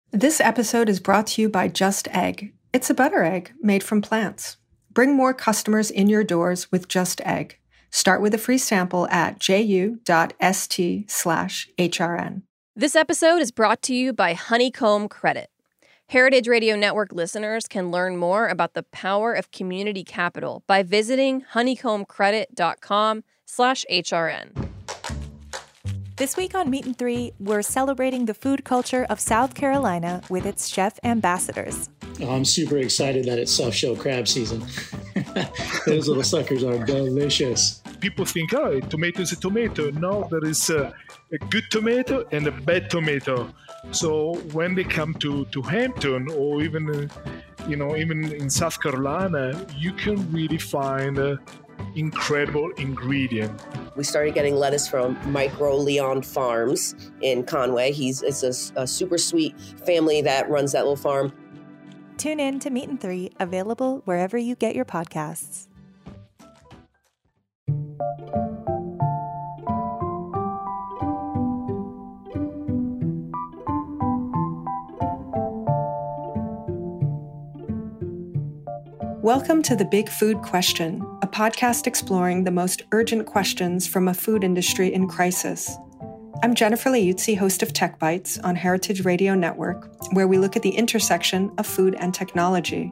This episode is brought to you by Just Egg. It's a butter egg made from plants. Bring more customers in your doors with Just Egg. Start with a free sample at ju.st/HRN. This episode is brought to you by Honeycomb Credit. Heritage Radio Network listeners can learn more about the power of community capital by visiting honeycombcredit.com/HRN. This week on Meat and Three, we're celebrating the food culture of South Carolina with its chef ambassadors. I'm super excited that it's soft shell crab season. Those little suckers are delicious. People think, oh, a tomato is a tomato. No, there is a good tomato and a bad tomato. So when they come to Hampton or even in South Carolina, you can really find incredible ingredient. We started getting lettuce from Micro Leon Farms in Conway. It's a super sweet family that runs that little farm. Tune in to Meat and Three, available wherever you get your podcasts. Welcome to The Big Food Question, a podcast exploring the most urgent questions from a food industry in crisis. I'm Jennifer Liuzzi, host of Tech Bites on Heritage Radio Network, where we look at the intersection of food and technology.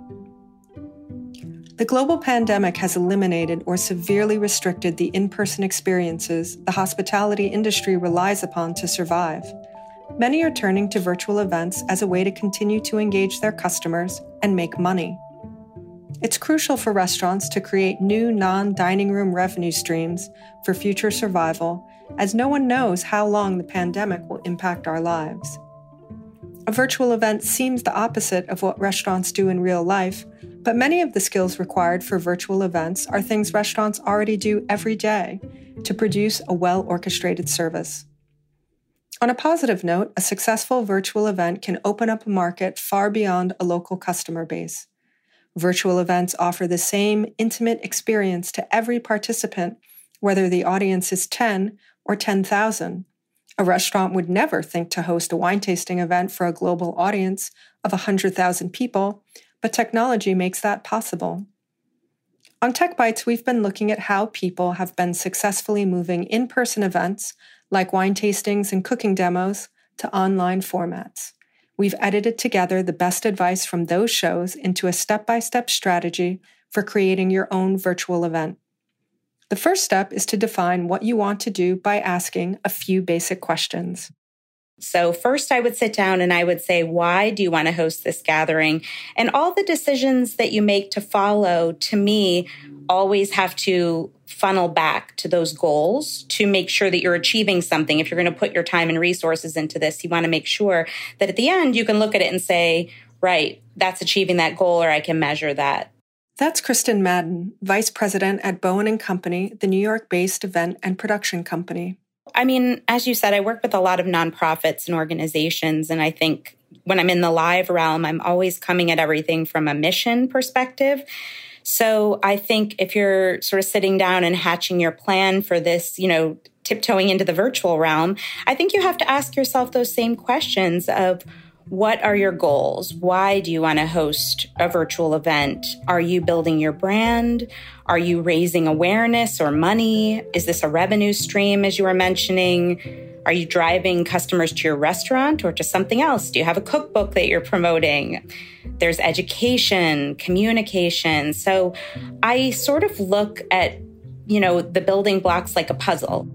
The global pandemic has eliminated or severely restricted the in-person experiences the hospitality industry relies upon to survive. Many are turning to virtual events as a way to continue to engage their customers and make money. It's crucial for restaurants to create new non-dining room revenue streams for future survival, as no one knows how long the pandemic will impact our lives. A virtual event seems the opposite of what restaurants do in real life, but many of the skills required for virtual events are things restaurants already do every day to produce a well-orchestrated service. On a positive note, a successful virtual event can open up a market far beyond a local customer base. Virtual events offer the same intimate experience to every participant, whether the audience is 10 or 10,000. A restaurant would never think to host a wine tasting event for a global audience of 100,000 people, but technology makes that possible. On Tech Bites, we've been looking at how people have been successfully moving in-person events, like wine tastings and cooking demos, to online formats. We've edited together the best advice from those shows into a step-by-step strategy for creating your own virtual event. The first step is to define what you want to do by asking a few basic questions. So first I would sit down and I would say, why do you want to host this gathering? And all the decisions that you make to follow, to me, always have to funnel back to those goals to make sure that you're achieving something. If you're going to put your time and resources into this, you want to make sure that at the end you can look at it and say, right, that's achieving that goal, or I can measure that. That's Kristen Madden, Vice President at Bowen & Company, the New York-based event and production company. I mean, as you said, I work with a lot of nonprofits and organizations, and I think when I'm in the live realm, I'm always coming at everything from a mission perspective. So I think if you're sort of sitting down and hatching your plan for this, tiptoeing into the virtual realm, I think you have to ask yourself those same questions of, what are your goals? Why do you want to host a virtual event? Are you building your brand? Are you raising awareness or money? Is this a revenue stream, as you were mentioning? Are you driving customers to your restaurant or to something else? Do you have a cookbook that you're promoting? There's education, communication. So I sort of look at, the building blocks like a puzzle.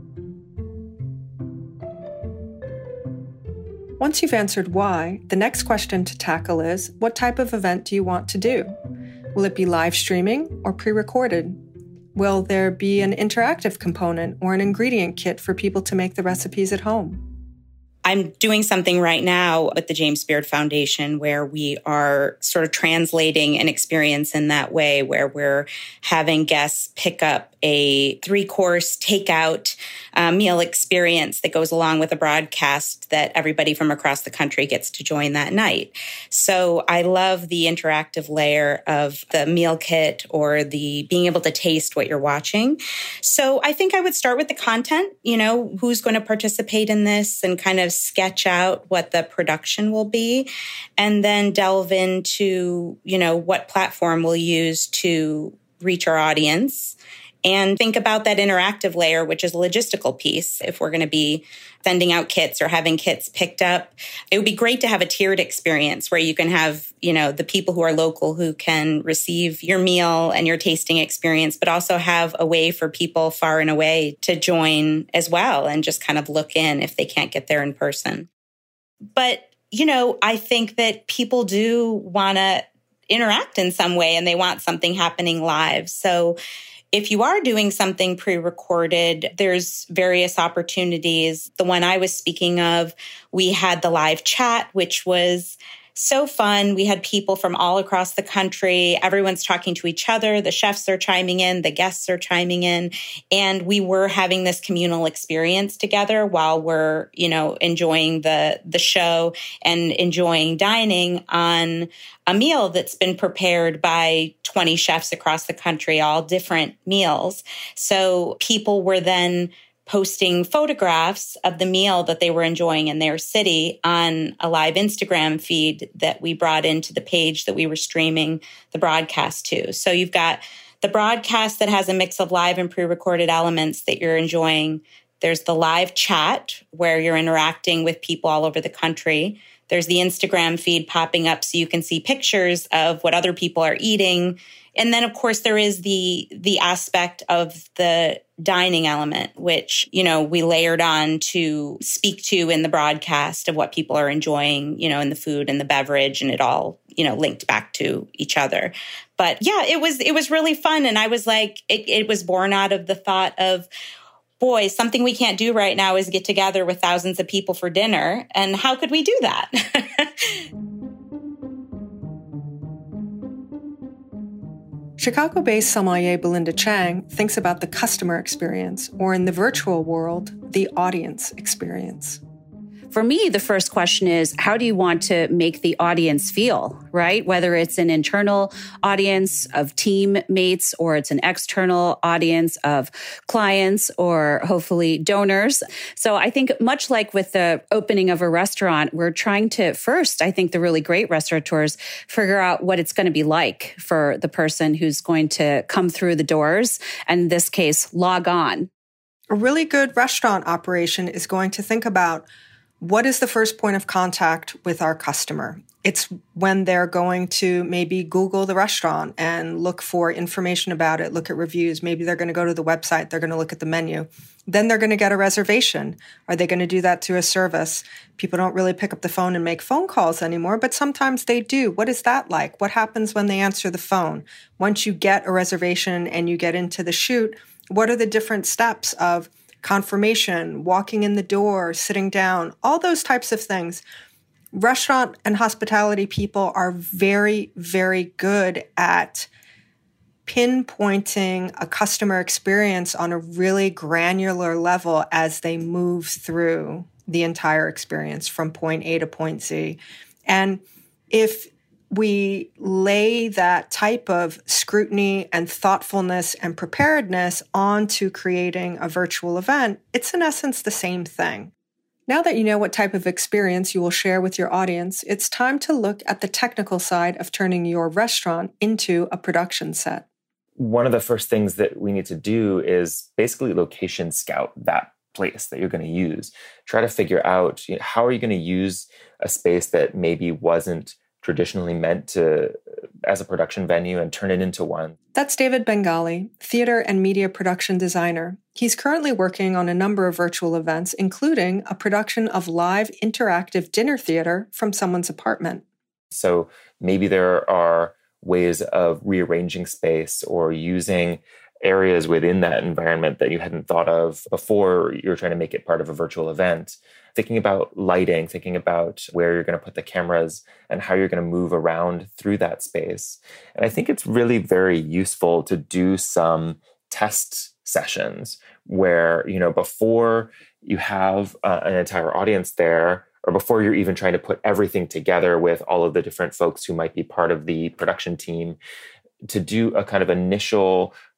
Once you've answered why, the next question to tackle is, what type of event do you want to do? Will it be live streaming or pre-recorded? Will there be an interactive component or an ingredient kit for people to make the recipes at home? I'm doing something right now with the James Beard Foundation where we are sort of translating an experience in that way, where we're having guests pick up a 3-course takeout meal experience that goes along with a broadcast that everybody from across the country gets to join that night. So I love the interactive layer of the meal kit or the being able to taste what you're watching. So I think I would start with the content, who's going to participate in this and kind of of sketch out what the production will be and then delve into, what platform we'll use to reach our audience and think about that interactive layer, which is a logistical piece. If we're going to be sending out kits or having kits picked up, it would be great to have a tiered experience where you can have, the people who are local who can receive your meal and your tasting experience, but also have a way for people far and away to join as well and just kind of look in if they can't get there in person. But, I think that people do want to interact in some way and they want something happening live. So if you are doing something pre-recorded, there's various opportunities. The one I was speaking of, we had the live chat, which was so fun. We had people from all across the country. Everyone's talking to each other. The chefs are chiming in. The guests are chiming in. And we were having this communal experience together while we're, enjoying the show and enjoying dining on a meal that's been prepared by 20 chefs across the country, all different meals. So people were then posting photographs of the meal that they were enjoying in their city on a live Instagram feed that we brought into the page that we were streaming the broadcast to. So you've got the broadcast that has a mix of live and pre-recorded elements that you're enjoying. There's the live chat where you're interacting with people all over the country. There's the Instagram feed popping up so you can see pictures of what other people are eating. And then, of course, there is the aspect of the dining element, which, we layered on to speak to in the broadcast of what people are enjoying, in the food and the beverage, and it all, linked back to each other. But yeah, it was really fun. And I was like, it was born out of the thought of, boy, something we can't do right now is get together with thousands of people for dinner. And how could we do that? Chicago-based sommelier Belinda Chang thinks about the customer experience, or in the virtual world, the audience experience. For me, the first question is, how do you want to make the audience feel, right? Whether it's an internal audience of teammates or it's an external audience of clients or hopefully donors. So I think much like with the opening of a restaurant, we're trying to first, I think the really great restaurateurs figure out what it's going to be like for the person who's going to come through the doors, and in this case, log on. A really good restaurant operation is going to think about, what is the first point of contact with our customer? It's when they're going to maybe Google the restaurant and look for information about it, look at reviews. Maybe they're going to go to the website. They're going to look at the menu. Then they're going to get a reservation. Are they going to do that through a service? People don't really pick up the phone and make phone calls anymore, but sometimes they do. What is that like? What happens when they answer the phone? Once you get a reservation and you get into the shoot, what are the different steps of confirmation, walking in the door, sitting down, all those types of things? Restaurant and hospitality people are very, very good at pinpointing a customer experience on a really granular level as they move through the entire experience from point A to point Z. And if we lay that type of scrutiny and thoughtfulness and preparedness onto creating a virtual event, it's in essence the same thing. Now that you know what type of experience you will share with your audience, it's time to look at the technical side of turning your restaurant into a production set. One of the first things that we need to do is basically location scout that place that you're going to use. Try to figure out, how are you going to use a space that maybe wasn't traditionally meant to as a production venue and turn it into one. That's David Bengali, theater and media production designer. He's currently working on a number of virtual events, including a production of live interactive dinner theater from someone's apartment. So maybe there are ways of rearranging space or using areas within that environment that you hadn't thought of before you're trying to make it part of a virtual event. Thinking about lighting, thinking about where you're going to put the cameras and how you're going to move around through that space. And I think it's really very useful to do some test sessions where, before you have an entire audience there, or before you're even trying to put everything together with all of the different folks who might be part of the production team, to do a kind of initial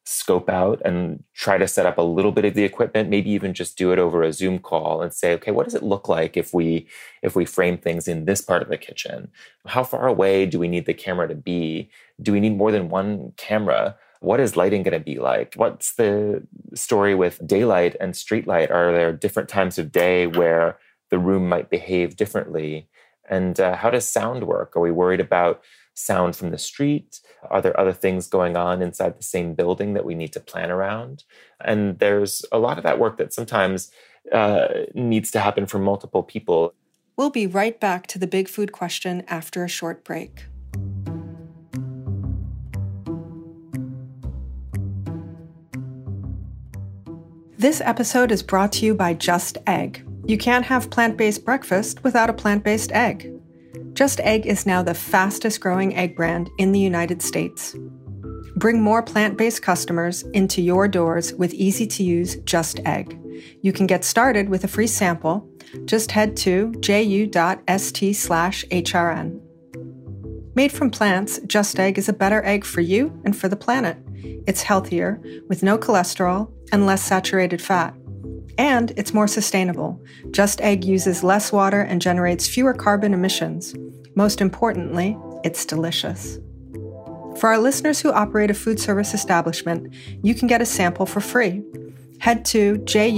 scope out and try to set up a little bit of the equipment, maybe even just do it over a Zoom call and say, okay, what does it look like if we frame things in this part of the kitchen? How far away do we need the camera to be? Do we need more than one camera? What is lighting going to be like? What's the story with daylight and street light? Are there different times of day where the room might behave differently? And how does sound work? Are we worried about sound from the street? Are there other things going on inside the same building that we need to plan around? And there's a lot of that work that sometimes needs to happen for multiple people. We'll be right back to the big food question after a short break. This episode is brought to you by Just Egg. You can't have plant-based breakfast without a plant-based egg. Just Egg is now the fastest growing egg brand in the United States. Bring more plant-based customers into your doors with easy-to-use Just Egg. You can get started with a free sample. Just head to ju.st/HRN. Made from plants, Just Egg is a better egg for you and for the planet. It's healthier, with no cholesterol and less saturated fat. And it's more sustainable. Just Egg uses less water and generates fewer carbon emissions. Most importantly, it's delicious. For our listeners who operate a food service establishment, you can get a sample for free. Head to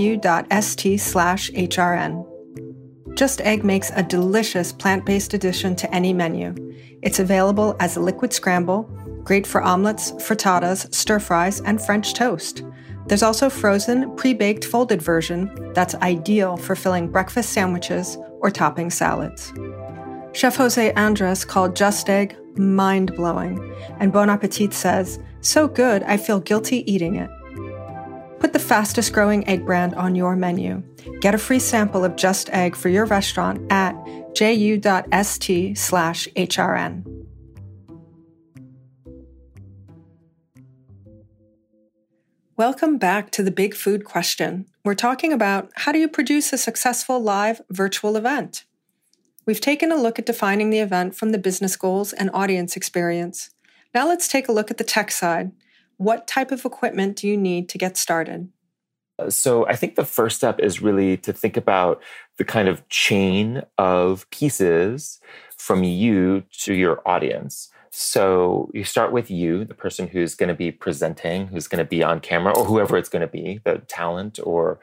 ju.st/HRN. Just Egg makes a delicious plant-based addition to any menu. It's available as a liquid scramble, great for omelets, frittatas, stir-fries, and French toast. There's also frozen, pre-baked folded version that's ideal for filling breakfast sandwiches or topping salads. Chef Jose Andres called Just Egg mind-blowing, and Bon Appetit says, so good I feel guilty eating it. Put the fastest growing egg brand on your menu. Get a free sample of Just Egg for your restaurant at ju.st/HRN. Welcome back to the Big Food Question. We're talking about how do you produce a successful live virtual event? We've taken a look at defining the event from the business goals and audience experience. Now let's take a look at the tech side. What type of equipment do you need to get started? So I think the first step is really to think about the kind of chain of pieces from you to your audience. So you start with you, the person who's going to be presenting, who's going to be on camera, or whoever it's going to be, the talent or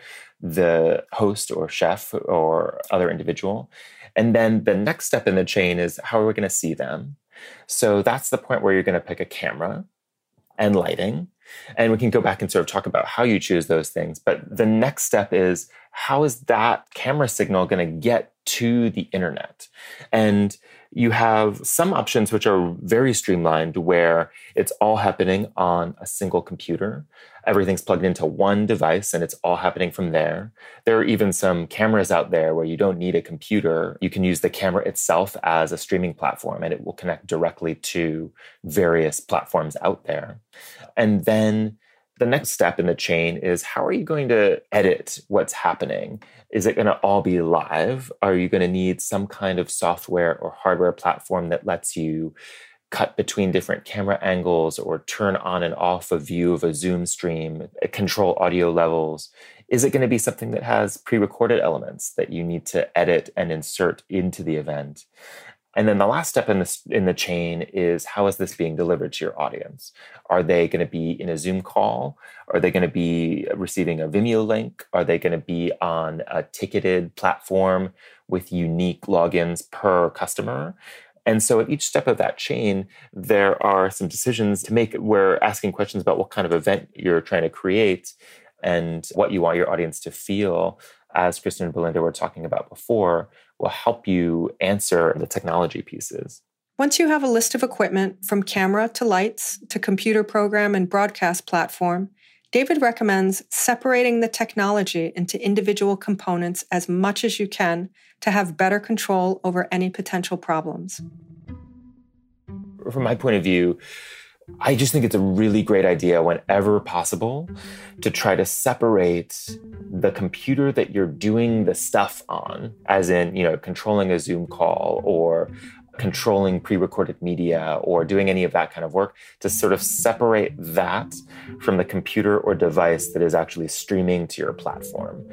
the host or chef or other individual. And then the next step in the chain is how are we going to see them? So that's the point where you're going to pick a camera and lighting. And we can go back and sort of talk about how you choose those things. But the next step is how is that camera signal going to get to the internet? And you have some options which are very streamlined where it's all happening on a single computer. Everything's plugged into one device and it's all happening from there. There are even some cameras out there where you don't need a computer. You can use the camera itself as a streaming platform and it will connect directly to various platforms out there. And then the next step in the chain is how are you going to edit what's happening? Is it going to all be live? Are you going to need some kind of software or hardware platform that lets you cut between different camera angles or turn on and off a view of a Zoom stream, control audio levels? Is it going to be something that has pre-recorded elements that you need to edit and insert into the event? And then the last step in the chain is how is this being delivered to your audience? Are they going to be in a Zoom call? Are they going to be receiving a Vimeo link? Are they going to be on a ticketed platform with unique logins per customer? And so at each step of that chain, there are some decisions to make. We're asking questions about what kind of event you're trying to create and what you want your audience to feel, as Kristen and Belinda were talking about before, will help you answer the technology pieces. Once you have a list of equipment from camera to lights to computer program and broadcast platform, David recommends separating the technology into individual components as much as you can to have better control over any potential problems. From my point of view, I just think it's a really great idea whenever possible to try to separate the computer that you're doing the stuff on, as in, controlling a Zoom call or controlling pre-recorded media or doing any of that kind of work, to sort of separate that from the computer or device that is actually streaming to your platform.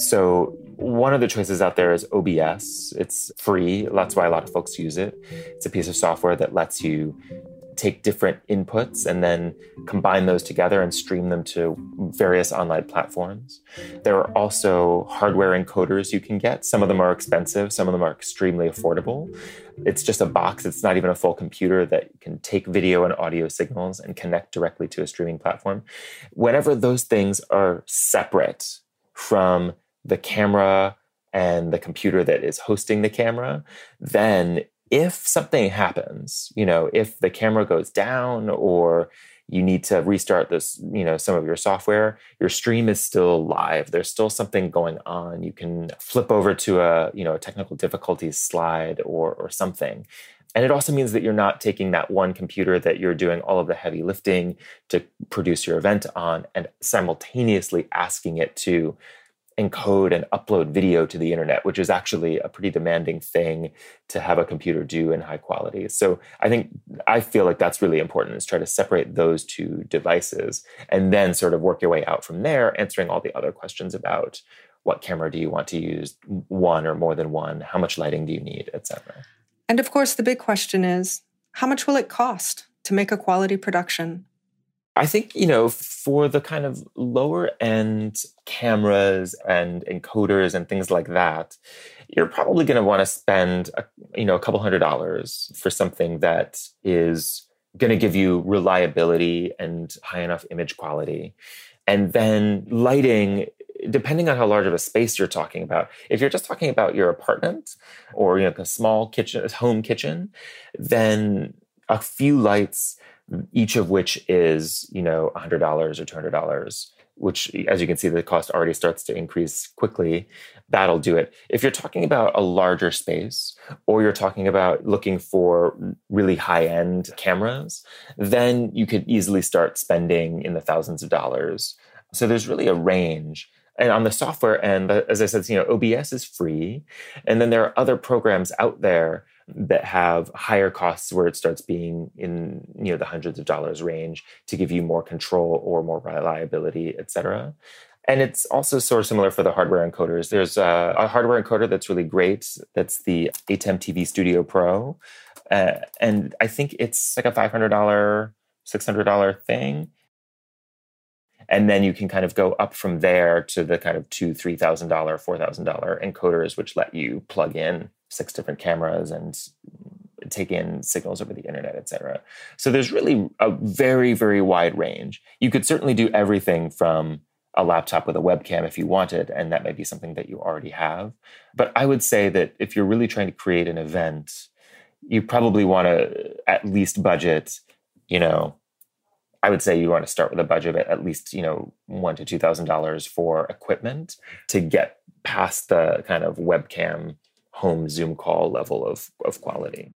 So one of the choices out there is OBS. It's free. That's why a lot of folks use it. It's a piece of software that lets you take different inputs and then combine those together and stream them to various online platforms. There are also hardware encoders you can get. Some of them are expensive. Some of them are extremely affordable. It's just a box. It's not even a full computer that can take video and audio signals and connect directly to a streaming platform. Whenever those things are separate from the camera and the computer that is hosting the camera, then if something happens, if the camera goes down or you need to restart this, some of your software, your stream is still live. There's still something going on. You can flip over to a technical difficulties slide or something. And it also means that you're not taking that one computer that you're doing all of the heavy lifting to produce your event on and simultaneously asking it to encode and upload video to the internet, which is actually a pretty demanding thing to have a computer do in high quality. So I feel like that's really important, is try to separate those two devices and then sort of work your way out from there, answering all the other questions about what camera do you want to use, one or more than one, how much lighting do you need, etc. And of course, the big question is, how much will it cost to make a quality production? I think, for the kind of lower end cameras and encoders and things like that, you're probably going to want to spend, a couple $100s for something that is going to give you reliability and high enough image quality. And then lighting, depending on how large of a space you're talking about. If you're just talking about your apartment or a small kitchen, home kitchen, then a few lights, each of which is, $100 or $200, which, as you can see, the cost already starts to increase quickly. That'll do it. If you're talking about a larger space, or you're talking about looking for really high-end cameras, then you could easily start spending in the thousands of dollars. So there's really a range. And on the software end, as I said, OBS is free. And then there are other programs out there that have higher costs where it starts being in the hundreds of dollars range to give you more control or more reliability, et cetera. And it's also sort of similar for the hardware encoders. There's a hardware encoder that's really great. That's the ATEM TV Studio Pro. And I think it's like a $500, $600 thing. And then you can kind of go up from there to the kind of $2,000, $3,000, $4,000 encoders, which let you plug in 6 different cameras and take in signals over the internet, et cetera. So there's really a very, very wide range. You could certainly do everything from a laptop with a webcam if you wanted, and that might be something that you already have. But I would say that if you're really trying to create an event, you probably want to at least budget, I would say you want to start with a budget of at least, $1,000 to $2,000 for equipment to get past the kind of webcam home Zoom call level of quality.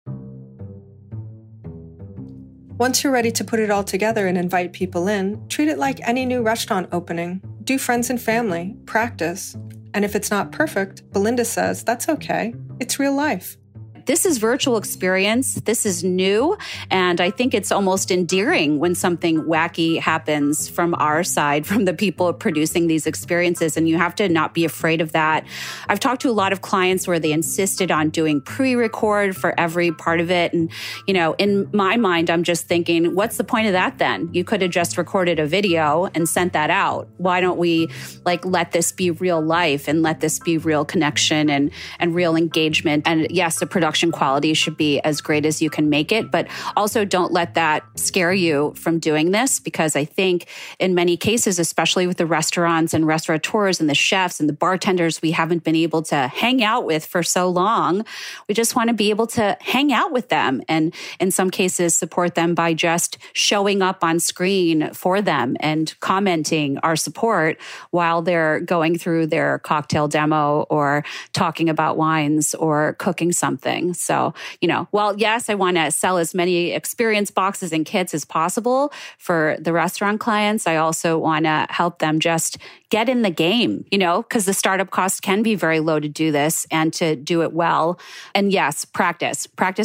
Once you're ready to put it all together and invite people in, treat it like any new restaurant opening. Do friends and family, practice. And if it's not perfect, Belinda says that's okay. It's real life. This is virtual experience. This is new. And I think it's almost endearing when something wacky happens from our side, from the people producing these experiences. And you have to not be afraid of that. I've talked to a lot of clients where they insisted on doing pre-record for every part of it. And, in my mind, I'm just thinking, what's the point of that then? You could have just recorded a video and sent that out. Why don't we let this be real life and let this be real connection and real engagement? And yes, the production quality should be as great as you can make it, but also don't let that scare you from doing this, because I think in many cases, especially with the restaurants and restaurateurs and the chefs and the bartenders we haven't been able to hang out with for so long, we just want to be able to hang out with them and in some cases support them by just showing up on screen for them and commenting our support while they're going through their cocktail demo or talking about wines or cooking something. selling. So, while yes, I want to sell as many experience boxes and kits as possible for the restaurant clients, I also want to help them just get in the game, because the startup cost can be very low to do this and to do it well. And yes, practice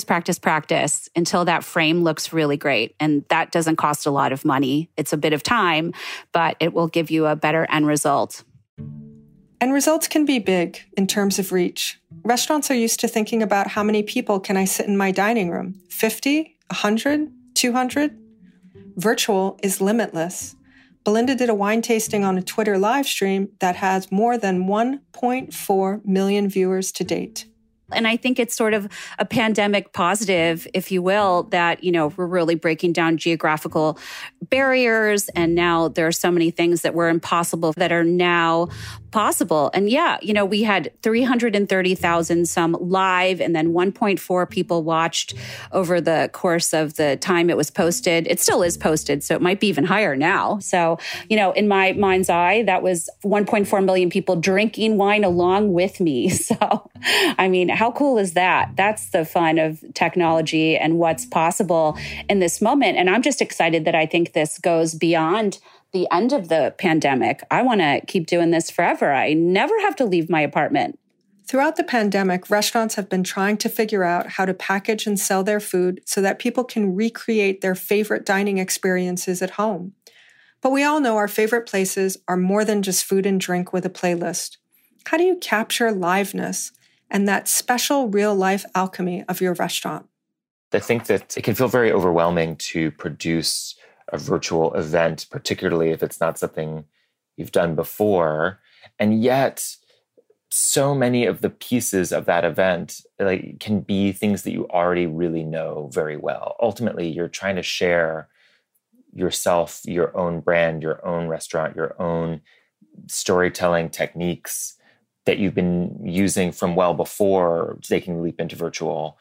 until that frame looks really great. And that doesn't cost a lot of money. It's a bit of time, but it will give you a better end result. And results can be big in terms of reach. Restaurants are used to thinking about how many people can I sit in my dining room? 50, 100, 200? Virtual is limitless. Belinda did a wine tasting on a Twitter live stream that has more than 1.4 million viewers to date. And I think it's sort of a pandemic positive, if you will, that, we're really breaking down geographical barriers. And now there are so many things that were impossible that are now possible. And yeah, we had 330,000 some live, and then 1.4 people watched over the course of the time it was posted. It still is posted, so it might be even higher now. So, in my mind's eye, that was 1.4 million people drinking wine along with me. So, how cool is that? That's the fun of technology and what's possible in this moment. And I'm just excited that I think this goes beyond the end of the pandemic. I want to keep doing this forever. I never have to leave my apartment. Throughout the pandemic, restaurants have been trying to figure out how to package and sell their food so that people can recreate their favorite dining experiences at home. But we all know our favorite places are more than just food and drink with a playlist. How do you capture liveness and that special real-life alchemy of your restaurant? I think that it can feel very overwhelming to produce a virtual event, particularly if it's not something you've done before. And yet, so many of the pieces of that event can be things that you already really know very well. Ultimately, you're trying to share yourself, your own brand, your own restaurant, your own storytelling techniques that you've been using from well before taking the leap into virtual.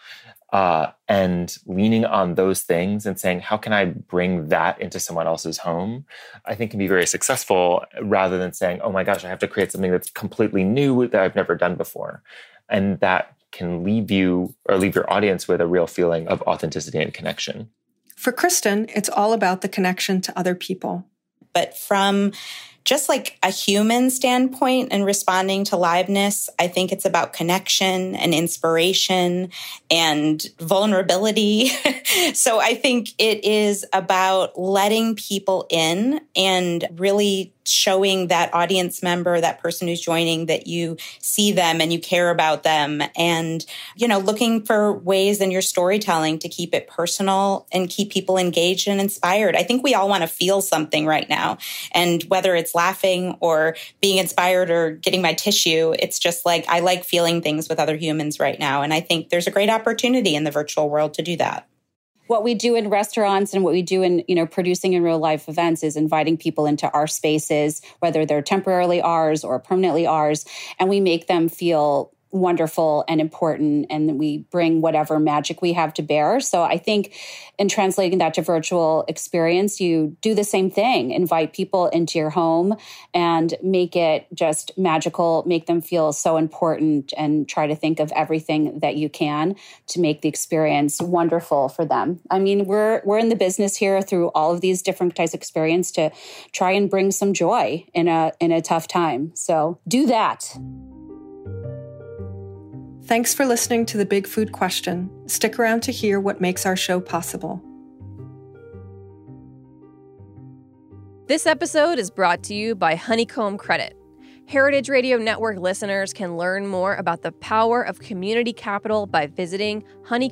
And leaning on those things and saying, how can I bring that into someone else's home? I think can be very successful, rather than saying, oh my gosh, I have to create something that's completely new that I've never done before. And that can leave you or leave your audience with a real feeling of authenticity and connection. For Kristen, it's all about the connection to other people. But from just like a human standpoint and responding to liveness, I think it's about connection and inspiration and vulnerability. So I think it is about letting people in and really showing that audience member, that person who's joining, that you see them and you care about them, and, looking for ways in your storytelling to keep it personal and keep people engaged and inspired. I think we all want to feel something right now. And whether it's laughing or being inspired or getting my tissue, it's just I like feeling things with other humans right now. And I think there's a great opportunity in the virtual world to do that. What we do in restaurants and what we do in, producing in real life events is inviting people into our spaces, whether they're temporarily ours or permanently ours, and we make them feel wonderful and important, and we bring whatever magic we have to bear. So I think in translating that to virtual experience, you do the same thing, invite people into your home and make it just magical, make them feel so important, and try to think of everything that you can to make the experience wonderful for them. We're in the business here through all of these different types of experience to try and bring some joy in a tough time. So do that. Thanks for listening to The Big Food Question. Stick around to hear what makes our show possible. This episode is brought to you by Honeycomb Credit. Heritage Radio Network listeners can learn more about the power of community capital by visiting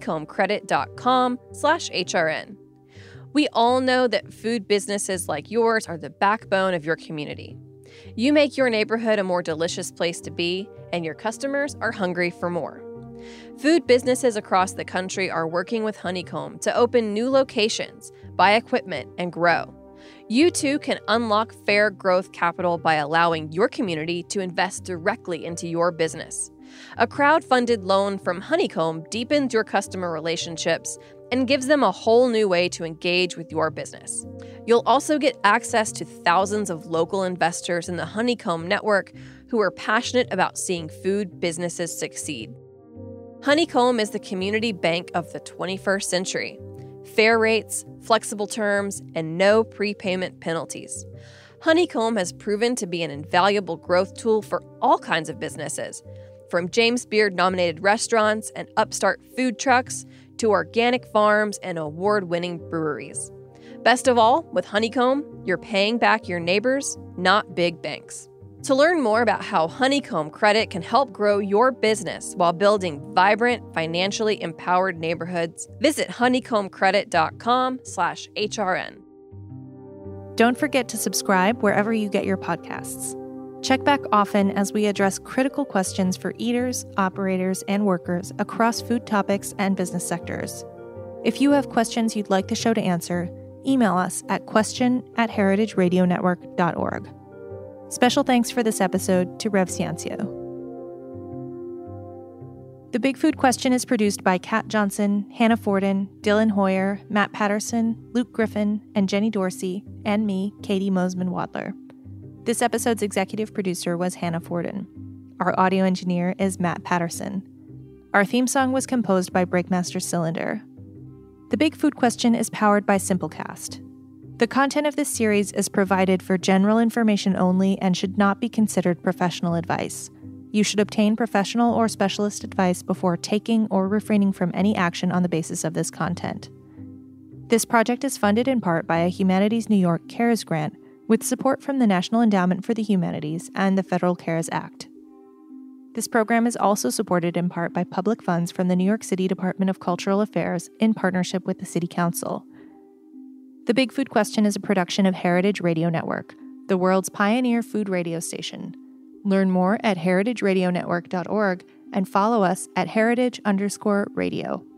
honeycombcredit.com/HRN. We all know that food businesses like yours are the backbone of your community. You make your neighborhood a more delicious place to be, and your customers are hungry for more. Food businesses across the country are working with Honeycomb to open new locations, buy equipment, and grow. You too can unlock fair growth capital by allowing your community to invest directly into your business. A crowd-funded loan from Honeycomb deepens your customer relationships and gives them a whole new way to engage with your business. You'll also get access to thousands of local investors in the Honeycomb network who are passionate about seeing food businesses succeed. Honeycomb is the community bank of the 21st century. Fair rates, flexible terms, and no prepayment penalties. Honeycomb has proven to be an invaluable growth tool for all kinds of businesses, from James Beard-nominated restaurants and upstart food trucks to organic farms and award-winning breweries. Best of all, with Honeycomb, you're paying back your neighbors, not big banks. To learn more about how Honeycomb Credit can help grow your business while building vibrant, financially empowered neighborhoods, visit honeycombcredit.com/HRN. Don't forget to subscribe wherever you get your podcasts. Check back often as we address critical questions for eaters, operators, and workers across food topics and business sectors. If you have questions you'd like the show to answer, email us at question@heritageradionetwork.org. Special thanks for this episode to Rev Ciancio. The Big Food Question is produced by Kat Johnson, Hannah Forden, Dylan Hoyer, Matt Patterson, Luke Griffin, and Jenny Dorsey, and me, Katie Mosman-Wadler. This episode's executive producer was Hannah Forden. Our audio engineer is Matt Patterson. Our theme song was composed by Breakmaster Cylinder. The Big Food Question is powered by Simplecast. The content of this series is provided for general information only and should not be considered professional advice. You should obtain professional or specialist advice before taking or refraining from any action on the basis of this content. This project is funded in part by a Humanities New York CARES grant with support from the National Endowment for the Humanities and the Federal CARES Act. This program is also supported in part by public funds from the New York City Department of Cultural Affairs in partnership with the City Council. The Big Food Question is a production of Heritage Radio Network, the world's pioneer food radio station. Learn more at heritageradionetwork.org and follow us at heritage_radio.